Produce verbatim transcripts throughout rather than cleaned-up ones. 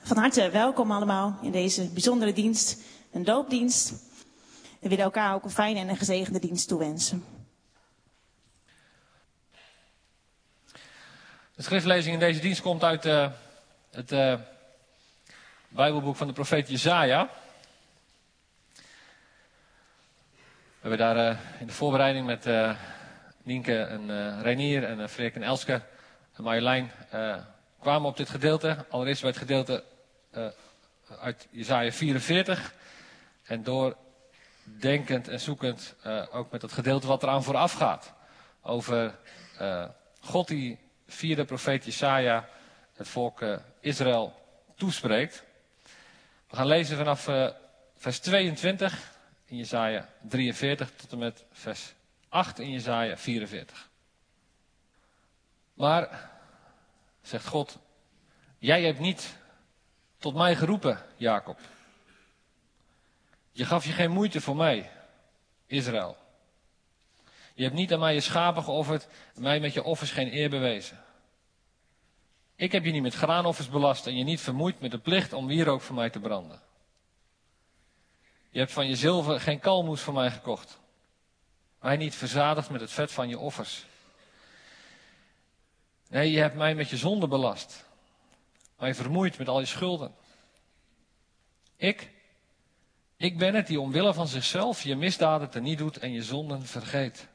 Van harte welkom allemaal in deze bijzondere dienst, een doopdienst. We willen elkaar ook een fijne en een gezegende dienst toewensen. De schriftlezing in deze dienst komt uit uh, het uh, Bijbelboek van de profeet Jesaja. We hebben daar uh, in de voorbereiding met uh, Nienke en uh, Reinier en uh, Freek en Elske en Marjolein uh, kwamen op dit gedeelte. Allereerst bij het gedeelte uh, uit Jesaja vierenveertig. En door denkend en zoekend uh, ook met het gedeelte wat eraan vooraf gaat. Over uh, God die via de profeet Jesaja het volk uh, Israël toespreekt. We gaan lezen vanaf uh, vers tweeëntwintig in Jesaja drieënveertig tot en met vers acht in Jesaja vierenveertig. Maar, zegt God, jij hebt niet tot mij geroepen, Jacob. Je gaf je geen moeite voor mij, Israël. Je hebt niet aan mij je schapen geofferd en mij met je offers geen eer bewezen. Ik heb je niet met graanoffers belast en je niet vermoeid met de plicht om wierook voor mij te branden. Je hebt van je zilver geen kalmoes voor mij gekocht. Mij niet verzadigd met het vet van je offers. Nee, je hebt mij met je zonde belast. Mij vermoeid met al je schulden. Ik, ik ben het die omwille van zichzelf je misdaden teniet doet en je zonden vergeet.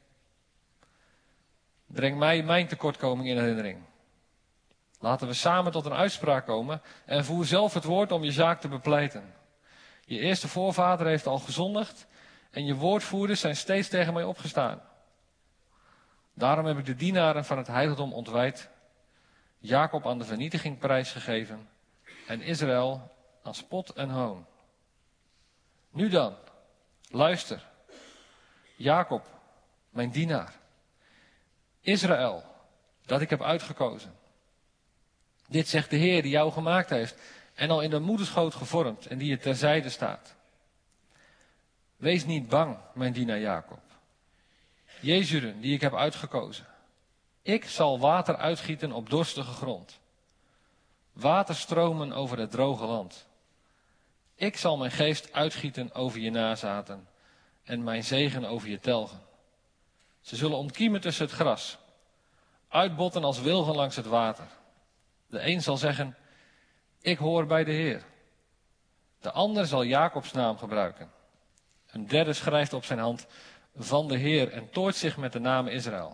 Breng mij mijn tekortkoming in herinnering. Laten we samen tot een uitspraak komen en voer zelf het woord om je zaak te bepleiten. Je eerste voorvader heeft al gezondigd en je woordvoerders zijn steeds tegen mij opgestaan. Daarom heb ik de dienaren van het heiligdom ontwijd, Jacob aan de vernietiging prijsgegeven en Israël aan spot en hoon. Nu dan, luister, Jacob, mijn dienaar, Israël, dat ik heb uitgekozen. Dit zegt de Heer die jou gemaakt heeft en al in de moederschoot gevormd en die je terzijde staat. Wees niet bang, mijn dienaar Jacob. Jezuren, die ik heb uitgekozen. Ik zal water uitgieten op dorstige grond. Water stromen over het droge land. Ik zal mijn geest uitgieten over je nazaten en mijn zegen over je telgen. Ze zullen ontkiemen tussen het gras, uitbotten als wilgen langs het water. De een zal zeggen, ik hoor bij de Heer. De ander zal Jacobs naam gebruiken. Een derde schrijft op zijn hand van de Heer en toort zich met de naam Israël.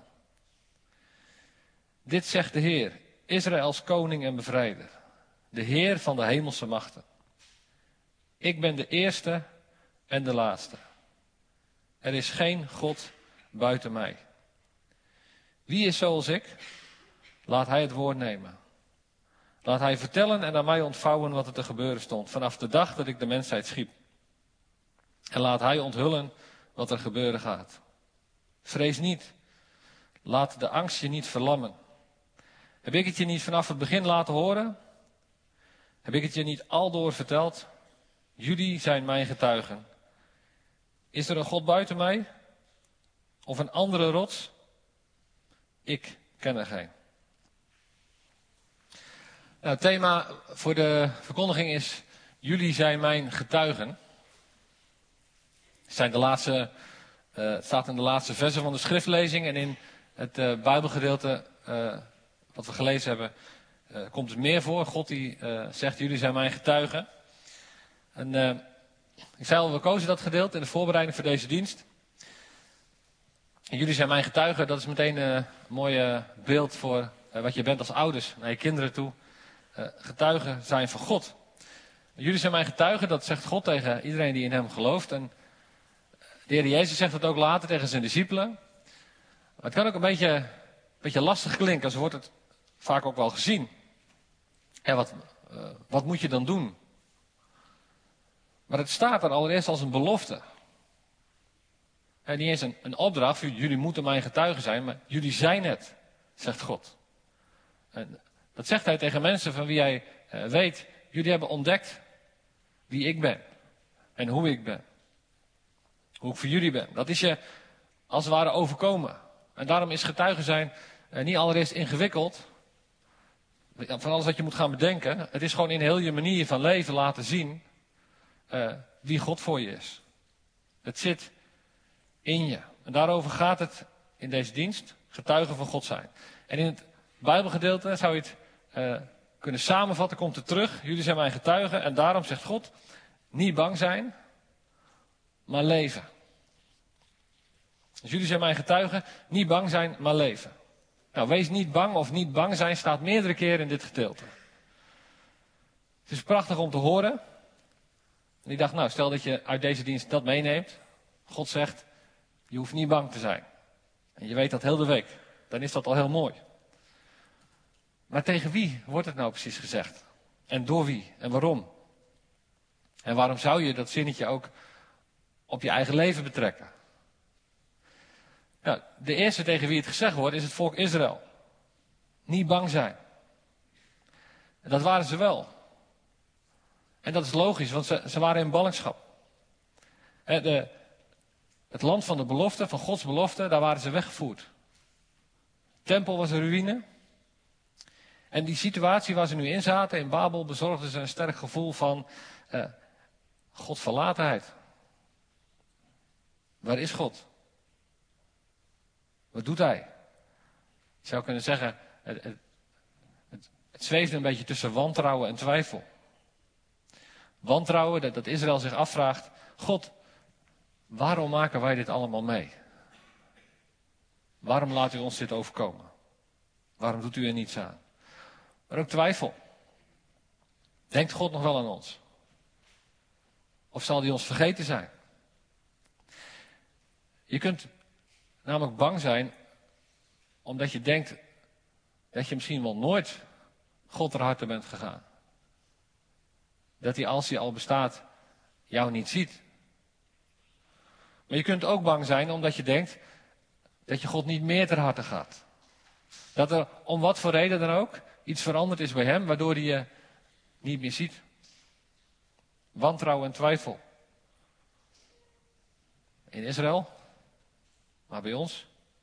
Dit zegt de Heer, Israëls koning en bevrijder, de Heer van de hemelse machten. Ik ben de eerste en de laatste. Er is geen God buiten mij. Wie is zoals ik? Laat hij het woord nemen. Laat hij vertellen en aan mij ontvouwen wat er te gebeuren stond, vanaf de dag dat ik de mensheid schiep. En laat hij onthullen wat er gebeuren gaat. Vrees niet. Laat de angst je niet verlammen. Heb ik het je niet vanaf het begin laten horen? Heb ik het je niet aldoor verteld? Jullie zijn mijn getuigen. Is er een God buiten mij? Of een andere rots? Ik ken er geen. Nou, het thema voor de verkondiging is, jullie zijn mijn getuigen. Het, zijn de laatste, uh, het staat in de laatste versen van de schriftlezing en in het uh, Bijbelgedeelte uh, wat we gelezen hebben, uh, komt het meer voor. God die uh, zegt, jullie zijn mijn getuigen. En uh, ik zei al, we kozen dat gedeelte in de voorbereiding voor deze dienst. En jullie zijn mijn getuigen, dat is meteen uh, een mooi uh, beeld voor uh, wat je bent als ouders naar je kinderen toe. Uh, getuigen zijn van God. Jullie zijn mijn getuigen, dat zegt God tegen iedereen die in hem gelooft. En de Heer Jezus zegt dat ook later tegen zijn discipelen. Maar het kan ook een beetje, een beetje lastig klinken, zo wordt het vaak ook wel gezien. En wat, uh, wat moet je dan doen? Maar het staat er allereerst als een belofte. En niet eens een, een opdracht, jullie moeten mijn getuigen zijn, maar jullie zijn het, zegt God. En dat zegt hij tegen mensen van wie hij uh, weet, jullie hebben ontdekt wie ik ben. En hoe ik ben. Hoe ik voor jullie ben. Dat is je als het ware overkomen. En daarom is getuigen zijn uh, niet allereerst ingewikkeld. van alles wat je moet gaan bedenken. Het is gewoon in heel je manier van leven laten zien uh, wie God voor je is. Het zit in je. En daarover gaat het in deze dienst, getuigen van God zijn. En in het Bijbelgedeelte zou je het uh, kunnen samenvatten, komt het terug. Jullie zijn mijn getuigen en daarom zegt God, niet bang zijn, maar leven. Dus jullie zijn mijn getuigen, niet bang zijn, maar leven. Nou, wees niet bang of niet bang zijn staat meerdere keren in dit gedeelte. Het is prachtig om te horen. En ik dacht, nou, stel dat je uit deze dienst dat meeneemt. God zegt, je hoeft niet bang te zijn. En je weet dat heel de week. Dan is dat al heel mooi. Maar tegen wie wordt het nou precies gezegd? En door wie? En waarom? En waarom zou je dat zinnetje ook op je eigen leven betrekken? Nou, de eerste tegen wie het gezegd wordt is het volk Israël. Niet bang zijn. En dat waren ze wel. En dat is logisch, want ze, ze waren in ballingschap. De, het land van de belofte, van Gods belofte, daar waren ze weggevoerd. De tempel was een ruïne. En die situatie waar ze nu in zaten, in Babel, bezorgde ze een sterk gevoel van uh, Godverlatenheid. Waar is God? Wat doet hij? Je zou kunnen zeggen, het, het, het, het zweefde een beetje tussen wantrouwen en twijfel. Wantrouwen, dat, dat Israël zich afvraagt, God, waarom maken wij dit allemaal mee? Waarom laat u ons dit overkomen? Waarom doet u er niets aan? Maar ook twijfel. Denkt God nog wel aan ons? Of zal hij ons vergeten zijn? Je kunt namelijk bang zijn omdat je denkt dat je misschien wel nooit God ter harte bent gegaan. Dat hij, als hij al bestaat, jou niet ziet. Maar je kunt ook bang zijn omdat je denkt dat je God niet meer ter harte gaat. Dat er om wat voor reden dan ook iets veranderd is bij hem, waardoor hij je niet meer ziet. Wantrouwen en twijfel. In Israël, maar bij ons.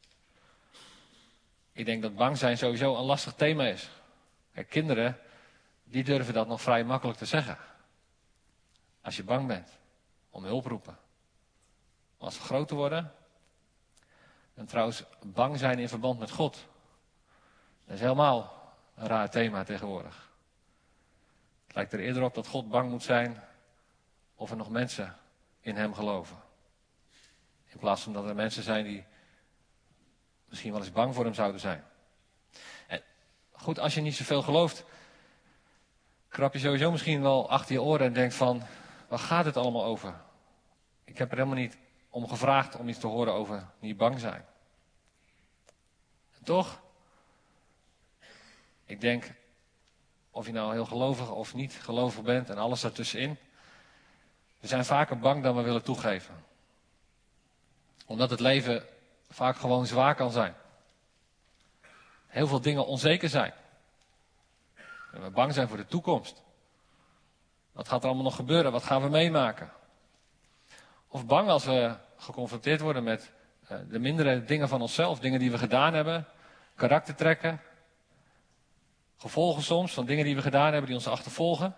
Ik denk dat bang zijn sowieso een lastig thema is. En kinderen, die durven dat nog vrij makkelijk te zeggen. Als je bang bent, om hulp roepen. Maar als we groter worden, en trouwens bang zijn in verband met God. Dat is helemaal een raar thema tegenwoordig. Het lijkt er eerder op dat God bang moet zijn of er nog mensen in hem geloven. In plaats van dat er mensen zijn die misschien wel eens bang voor hem zouden zijn. En goed, als je niet zoveel gelooft, krap je sowieso misschien wel achter je oren en denkt van, waar gaat het allemaal over? Ik heb er helemaal niet om gevraagd om iets te horen over niet bang zijn. En toch, ik denk, of je nou heel gelovig of niet gelovig bent en alles daartussenin, we zijn vaker bang dan we willen toegeven. Omdat het leven vaak gewoon zwaar kan zijn. Heel veel dingen onzeker zijn. En we bang zijn voor de toekomst. Wat gaat er allemaal nog gebeuren? Wat gaan we meemaken? Of bang als we geconfronteerd worden met uh, de mindere dingen van onszelf. Dingen die we gedaan hebben. Karaktertrekken. Gevolgen soms van dingen die we gedaan hebben die ons achtervolgen.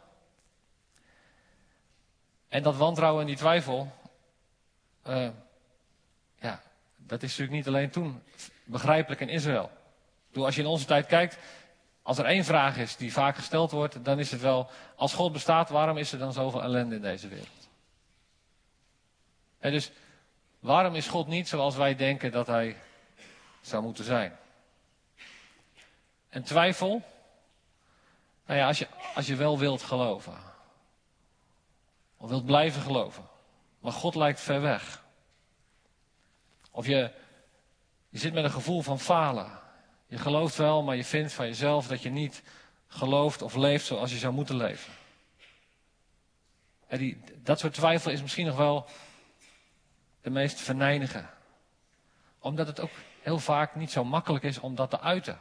En dat wantrouwen en die twijfel. Uh, ja, dat is natuurlijk niet alleen toen begrijpelijk in Israël. Doe, als je in onze tijd kijkt, als er één vraag is die vaak gesteld wordt, dan is het wel, als God bestaat, waarom is er dan zoveel ellende in deze wereld? En dus, waarom is God niet zoals wij denken dat hij zou moeten zijn? En twijfel, nou ja, als je, als je wel wilt geloven, of wilt blijven geloven, maar God lijkt ver weg. Of je, je zit met een gevoel van falen. Je gelooft wel, maar je vindt van jezelf dat je niet gelooft of leeft zoals je zou moeten leven. En die, dat soort twijfel is misschien nog wel de meest venijnige. Omdat het ook heel vaak niet zo makkelijk is om dat te uiten.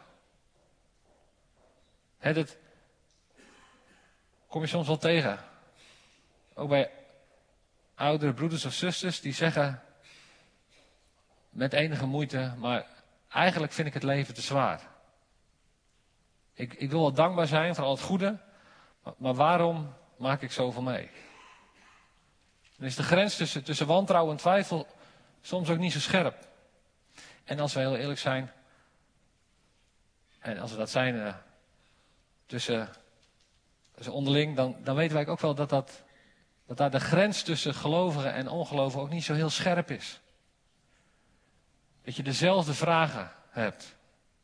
He, dat kom je soms wel tegen. Ook bij oudere broeders of zusters die zeggen met enige moeite, maar eigenlijk vind ik het leven te zwaar. Ik, ik wil wel dankbaar zijn voor al het goede, maar, maar waarom maak ik zoveel mee? Dan is de grens tussen, tussen wantrouwen en twijfel soms ook niet zo scherp. En als we heel eerlijk zijn, en als we dat zijn uh, tussen, tussen onderling, dan, dan weten wij ook wel dat, dat, dat daar de grens tussen gelovigen en ongelovigen ook niet zo heel scherp is. Dat je dezelfde vragen hebt.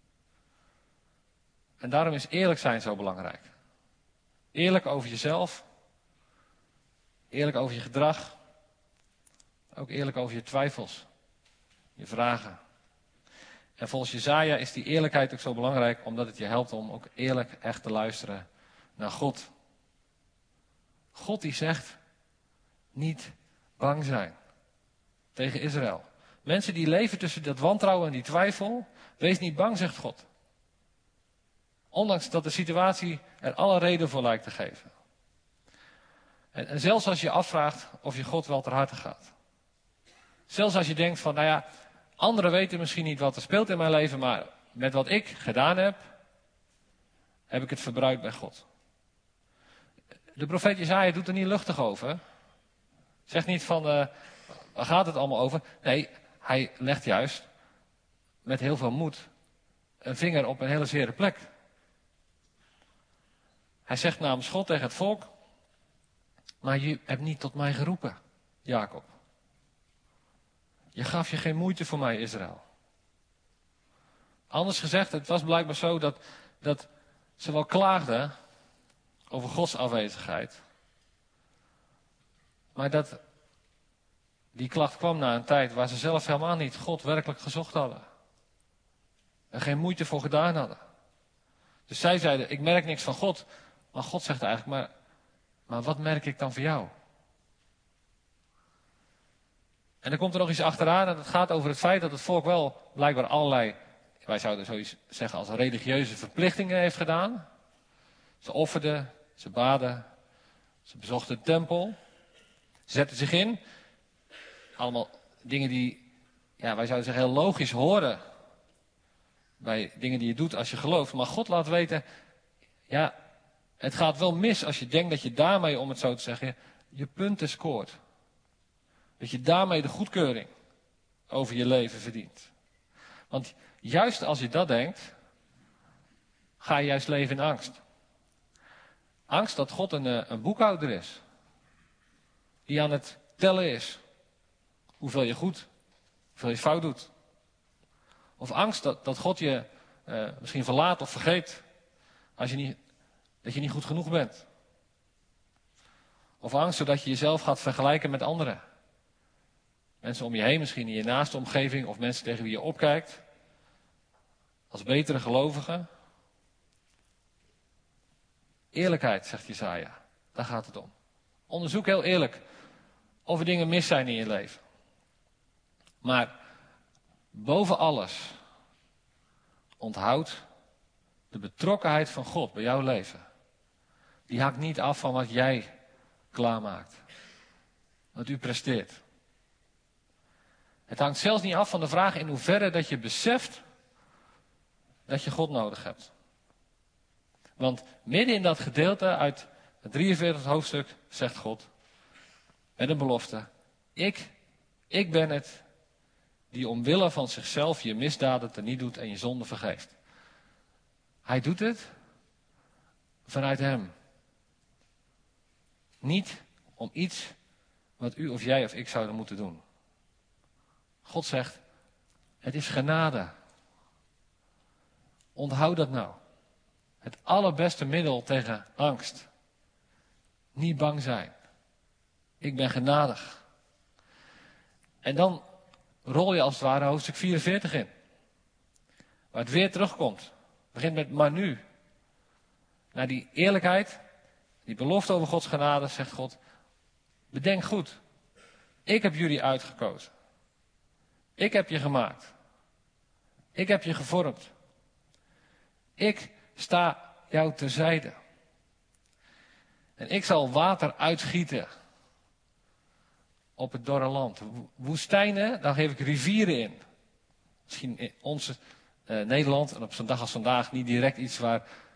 En daarom is eerlijk zijn zo belangrijk. Eerlijk over jezelf. Eerlijk over je gedrag. Ook eerlijk over je twijfels. Je vragen. En volgens Jesaja is die eerlijkheid ook zo belangrijk, omdat het je helpt om ook eerlijk echt te luisteren naar God. God die zegt, niet bang zijn tegen Israël. Mensen die leven tussen dat wantrouwen en die twijfel, wees niet bang, zegt God. Ondanks dat de situatie er alle reden voor lijkt te geven. En, en zelfs als je je afvraagt of je God wel ter harte gaat. Zelfs als je denkt van, nou ja, anderen weten misschien niet wat er speelt in mijn leven, maar met wat ik gedaan heb, heb ik het verbruikt bij God. De profeet Jesaja doet er niet luchtig over. Zegt niet van, uh, waar gaat het allemaal over? Nee, hij legt juist met heel veel moed een vinger op een hele zere plek. Hij zegt namens God tegen het volk, maar je hebt niet tot mij geroepen, Jacob. Je gaf je geen moeite voor mij, Israël. Anders gezegd, het was blijkbaar zo dat, dat ze wel klaagden over Gods afwezigheid. Maar dat die klacht kwam na een tijd waar ze zelf helemaal niet God werkelijk gezocht hadden. En geen moeite voor gedaan hadden. Dus zij zeiden, ik merk niks van God. Maar God zegt eigenlijk, maar, maar wat merk ik dan van jou? En dan komt er nog iets achteraan en dat gaat over het feit dat het volk wel blijkbaar allerlei, wij zouden zoiets zeggen als religieuze verplichtingen heeft gedaan. Ze offerden, ze baden, ze bezochten de tempel, ze zetten zich in. Allemaal dingen die, ja, wij zouden zeggen heel logisch horen bij dingen die je doet als je gelooft. Maar God laat weten, ja, het gaat wel mis als je denkt dat je daarmee, om het zo te zeggen, je punten scoort. Dat je daarmee de goedkeuring over je leven verdient. Want juist als je dat denkt, ga je juist leven in angst. Angst dat God een, een boekhouder is. Die aan het tellen is. Hoeveel je goed, hoeveel je fout doet. Of angst dat, dat God je uh, misschien verlaat of vergeet. Als je niet, dat je niet goed genoeg bent. Of angst zodat je jezelf gaat vergelijken met anderen. Mensen om je heen, misschien in je naaste omgeving. Of mensen tegen wie je opkijkt. Als betere gelovigen. Eerlijkheid, zegt Jesaja. Daar gaat het om. Onderzoek heel eerlijk of er dingen mis zijn in je leven. Maar boven alles onthoud de betrokkenheid van God bij jouw leven. Die haakt niet af van wat jij klaarmaakt. Wat u presteert. Het hangt zelfs niet af van de vraag in hoeverre dat je beseft dat je God nodig hebt. Want midden in dat gedeelte uit het drieënveertigste hoofdstuk zegt God met een belofte. Ik, ik ben het die omwille van zichzelf je misdaden teniet doet en je zonde vergeeft. Hij doet het vanuit hem. Niet om iets wat u of jij of ik zouden moeten doen. God zegt, het is genade. Onthoud dat nou. Het allerbeste middel tegen angst. Niet bang zijn. Ik ben genadig. En dan rol je als het ware hoofdstuk vierenveertig in. Waar het weer terugkomt. Het begint met maar nu. Naar die eerlijkheid, die belofte over Gods genade, zegt God. Bedenk goed. Ik heb jullie uitgekozen. Ik heb je gemaakt. Ik heb je gevormd. Ik sta jou terzijde. En ik zal water uitgieten op het dorre land. Woestijnen, daar geef ik rivieren in. Misschien in ons uh, Nederland, en op zo'n dag als vandaag niet direct iets waar,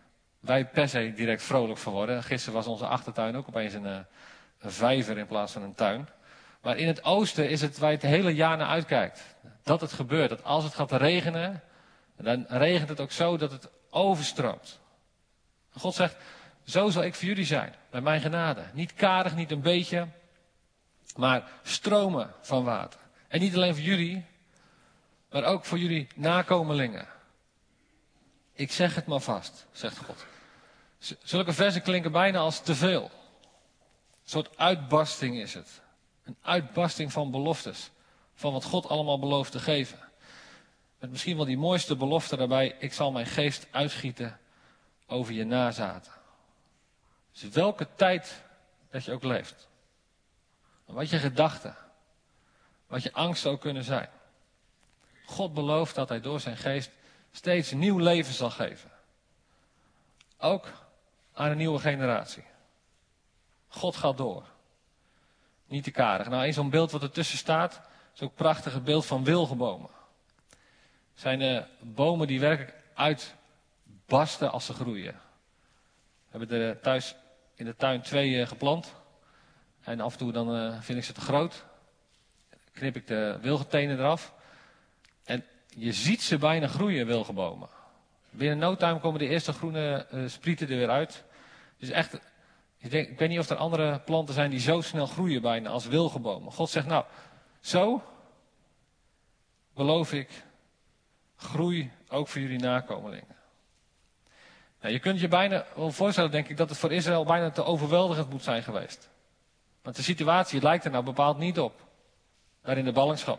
wij per se direct vrolijk van worden. Gisteren was onze achtertuin ook opeens een, een vijver in plaats van een tuin. Maar in het oosten is het waar je het hele jaar naar uitkijkt. Dat het gebeurt. Dat als het gaat regenen, dan regent het ook zo dat het overstroomt. God zegt, zo zal ik voor jullie zijn. Bij mijn genade. Niet karig, niet een beetje. Maar stromen van water. En niet alleen voor jullie, maar ook voor jullie nakomelingen. Ik zeg het maar vast, zegt God. Zulke versen klinken bijna als te veel. Een soort uitbarsting is het. Een uitbarsting van beloftes. Van wat God allemaal belooft te geven. Met misschien wel die mooiste belofte daarbij. Ik zal mijn geest uitgieten over je nazaten. Dus welke tijd dat je ook leeft. Wat je gedachten. Wat je angsten ook kunnen zijn. God belooft dat hij door zijn geest steeds een nieuw leven zal geven. Ook aan een nieuwe generatie. God gaat door. Niet te karig. Nou, in zo'n beeld wat ertussen staat, is ook een prachtige beeld van wilgenbomen. Het zijn uh, bomen die werkelijk uitbarsten als ze groeien. We hebben er thuis in de tuin twee uh, geplant. En af en toe dan uh, vind ik ze te groot. Dan knip ik de wilgentenen eraf. En je ziet ze bijna groeien, wilgenbomen. Binnen no time komen de eerste groene uh, sprieten er weer uit. Dus echt, ik, denk, ik weet niet of er andere planten zijn die zo snel groeien bijna als wilgenbomen. God zegt, nou, zo beloof ik groei ook voor jullie nakomelingen. Nou, je kunt je bijna wel voorstellen, denk ik, dat het voor Israël bijna te overweldigend moet zijn geweest. Want de situatie lijkt er nou bepaald niet op. Daar in de ballingschap.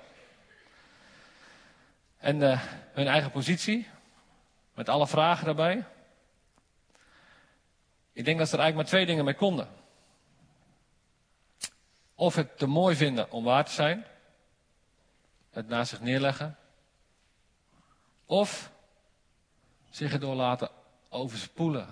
En uh, hun eigen positie, met alle vragen daarbij. Ik denk dat ze er eigenlijk maar twee dingen mee konden. Of het te mooi vinden om waar te zijn. Het naast zich neerleggen. Of zich erdoor laten overspoelen.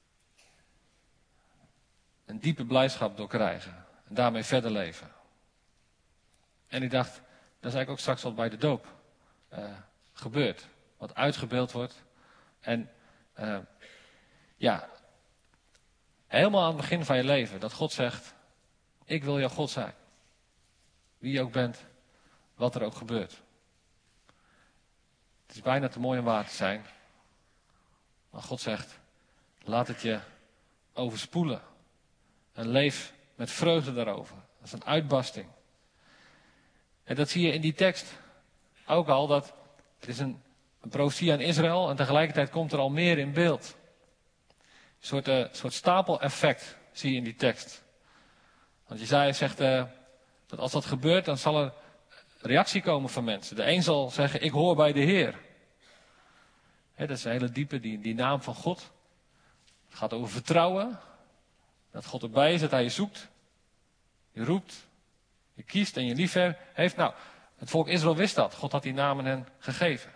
Een diepe blijdschap door krijgen. En daarmee verder leven. En ik dacht, dat is eigenlijk ook straks wat bij de doop uh, gebeurt. Wat uitgebeeld wordt. En uh, ja, helemaal aan het begin van je leven. Dat God zegt, ik wil jouw God zijn. Wie je ook bent, wat er ook gebeurt. Het is bijna te mooi om waar te zijn. Maar God zegt, laat het je overspoelen. En leef met vreugde daarover. Dat is een uitbarsting. En dat zie je in die tekst ook al. Dat het is een, een profetie aan Israël. En tegelijkertijd komt er al meer in beeld. Een soort, uh, soort stapeleffect zie je in die tekst. Want Jesaja zegt uh, dat als dat gebeurt, dan zal er reactie komen van mensen. De een zal zeggen, ik hoor bij de Heer. He, dat is een hele diepe, die, die naam van God. Het gaat over vertrouwen. Dat God erbij is, dat hij je zoekt. Je roept. Je kiest en je lief heeft. Nou, het volk Israël wist dat. God had die namen hen gegeven.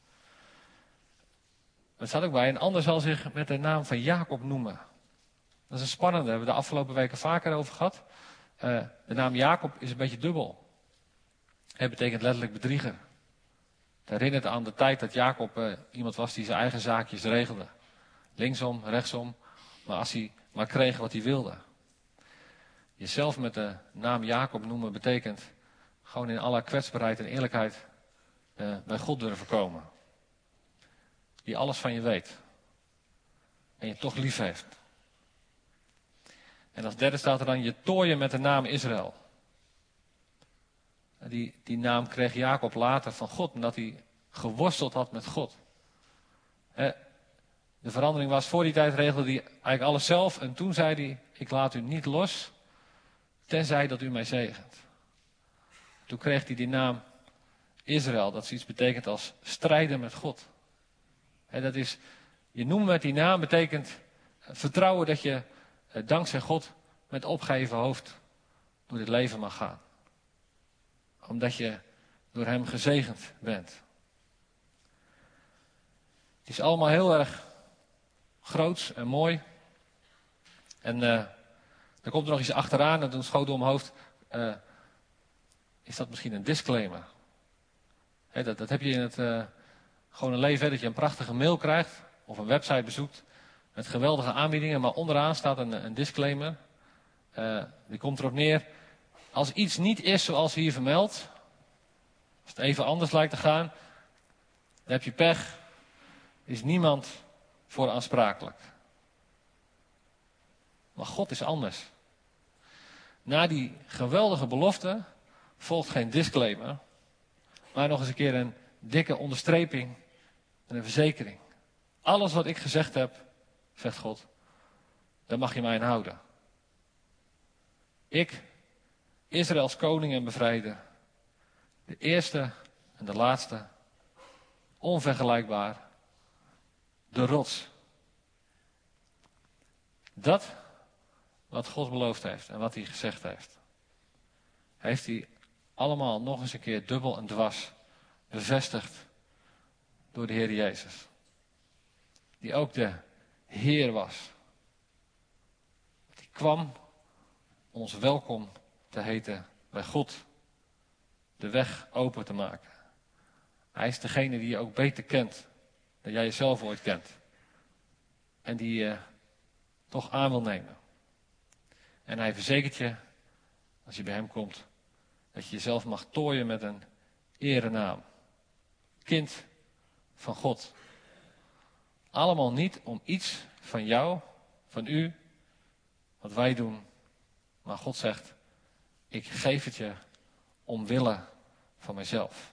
Er staat ook bij, een ander zal zich met de naam van Jacob noemen. Dat is een spannende, daar hebben we de afgelopen weken vaker over gehad. Uh, de naam Jacob is een beetje dubbel. Het betekent letterlijk bedrieger. Het herinnert aan de tijd dat Jacob uh, iemand was die zijn eigen zaakjes regelde. Linksom, rechtsom, maar als hij maar kreeg wat hij wilde. Jezelf met de naam Jacob noemen betekent gewoon in alle kwetsbaarheid en eerlijkheid uh, bij God durven komen. Die alles van je weet. En je toch lief heeft. En als derde staat er dan je tooien met de naam Israël. Die, die naam kreeg Jacob later van God, omdat hij geworsteld had met God. He, de verandering was, voor die tijd regelde hij eigenlijk alles zelf. En toen zei hij, ik laat u niet los, tenzij dat u mij zegent. Toen kreeg hij die naam Israël, dat iets betekent als strijden met God. He, dat is, je noemen met die naam betekent vertrouwen dat je eh, dankzij God met opgeheven hoofd door dit leven mag gaan. Omdat je door hem gezegend bent. Het is allemaal heel erg groots en mooi. En uh, er komt er nog iets achteraan en toen schoot door mijn hoofd. Uh, is dat misschien een disclaimer? He, dat, dat heb je in het uh, gewone leven, he, dat je een prachtige mail krijgt of een website bezoekt. met geweldige aanbiedingen, maar onderaan staat een, een disclaimer. Uh, die komt erop neer, als iets niet is zoals hier vermeld, als het even anders lijkt te gaan, dan heb je pech, is niemand voor aansprakelijk. Maar God is anders. Na die geweldige belofte volgt geen disclaimer, maar nog eens een keer een dikke onderstreping en een verzekering. Alles wat ik gezegd heb, zegt God, daar mag je mij aan houden. Ik, Israëls koning en bevrijder, de eerste en de laatste, onvergelijkbaar, de rots. Dat wat God beloofd heeft en wat hij gezegd heeft, heeft hij allemaal nog eens een keer dubbel en dwars bevestigd door de Heer Jezus. Die ook de Heer was. Die kwam om ons welkom te heten bij God. De weg open te maken. Hij is degene die je ook beter kent dan jij jezelf ooit kent. En die je toch aan wil nemen. En hij verzekert je, als je bij hem komt, dat je jezelf mag tooien met een erenaam. Kind van God. Allemaal niet om iets van jou, van u, wat wij doen. Maar God zegt, ik geef het je omwille van mezelf.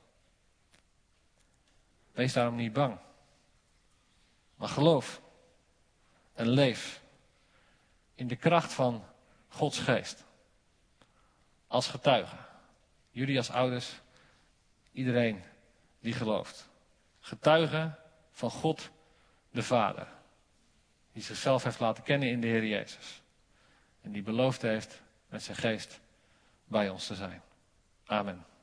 Wees daarom niet bang. Maar geloof en leef in de kracht van Gods geest. Als getuige. Jullie als ouders, iedereen die gelooft. Getuigen van God de Vader. Die zichzelf heeft laten kennen in de Heer Jezus. En die beloofd heeft met zijn geest bij ons te zijn. Amen.